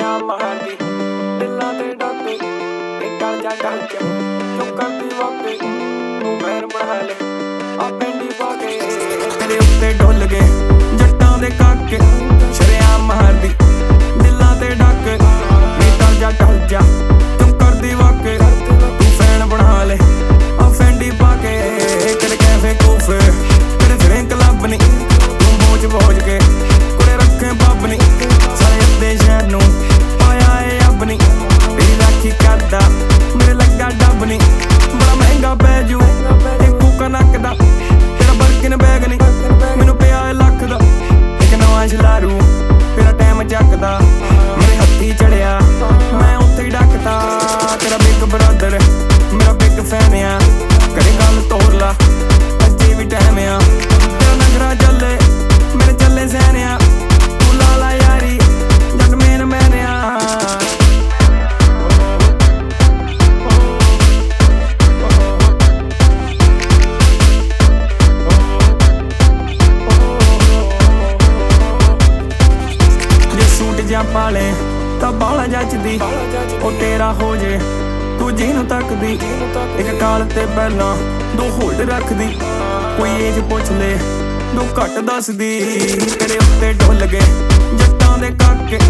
ਸ਼ਰੇਆਮ ਮਾਰਦੀ ਦਿਲਾਂ ਤੇ ਡਾਕੇ ਟਲ ਜਾ ਕਿਉਂ ਕਰਦੀ ਵਾਕੇ ਤੂੰ ਵੈਰ ਬਣਾ ਲੈ ਆ ਪੈਂਡੀ ਪਾ ਕੇ ਤੇਰੇ ਉੱਤੇ ਡੁੱਲ ਗਏ ਜੱਟਾਂ ਦੇ ਕਾਕੇ ਸ਼ਰੇਆਮ ਮਾਰਦੀ ਦਿਲਾਂ ਤੇ ਡਾਕੇ ਟਲ ਜਾ ਕਿਉਂ ਕਰਦੀ ਵਾਕੇ ਤੂੰ ਫੈਨ ਬਣਾ ਲੈ ਆ ਪੈਂਡੀ ਪਾ ਕੇ ਤੇਰੇ ਕੈਫੇ ਕੋਫੇ ਤੇਰੇ ਫਿਰੇ ਕਲੱਬ ਨੀ ਤੂੰ ਬੋਝ ਕੇ ਕੁੜੇ ਰੱਖੇ ਬੱਬ ਨੀ ਸਾਰੇ ਅੱਧੇ ਸ਼ਹਿਰ ਨੂੰ ਪਾਇਆ ਏ ਅੱਬ ਨੀ ਤੇਰੀ ਰਾਖੀ ਕਰਦਾ ਮੇਰੇ ਲੱਗਾ ਡੱਬ ਨੀ ਬੜਾ ਮਹਿੰਗਾ ਪੈ ਜੂ ਇਹ ਕੂਕਾ ਨੱਕਦਾ ਤੇਰਾ ਬਰਕਿਨ ਬੈਗ ਨੀ ਮੈਨੂੰ ਪਿਆ ਏ ਲੱਖ ਦਾ ਇੱਕ ਨਵਾਂ ਛਲਾਰੂ ਤੇਰਾ ਟਾਈਮ ਚੱਕਦਾ ਮੇਰੇ ਹੱਥੀ ਚੜਿਆ ਮੈਂ ਉੱਥੇ ਹੀ ਡੱਕਦਾ ਤੇਰਾ ਬਿਗ ਬ੍ਰਦਰ ਮੇਰਾ ਬਿਗ ਫੈਨ ਆ ਕਰੇ ਗੱਲ ਤੋਰ ਲਾ ਅੱਜੇ ਵੀ ਟਾਈਮ ਆ ਤੇਰਾ ਨਗਰਾ ਚੱਲੇ ਮੇਰੇ ਚੱਲੇ ਸੈਨਿਆ ਤੂੰ ਲਾ ਲਾ ਯਾਰੀ ਜੱਟ ਮੇਨ ਮੈਨਿਆ ਜਾਂ ਪਾਲੇ ਤਾਂ ਬਾਲਾ ਜੱਚਦੀ ਉਹ ਤੇਰਾ ਹੋ ਜੇ ਤੂੰ ਜਿਹਨੂੰ ਤੱਕਦੀ ਇੱਕ ਕਾਲ ਤੇ ਪਹਿਲਾਂ ਦੋ ਹੋਲਡ ਰੱਖਦੀ ਕੋਈ ਏਜ ਪੁੱਛ ਲੈ ਦੋ ਘੱਟ ਦੱਸਦੀ ਤੇਰੇ ਉੱਤੇ ਡੁੱਲ ਗਏ ਜੱਟਾਂ ਦੇ ਕਾਕੇ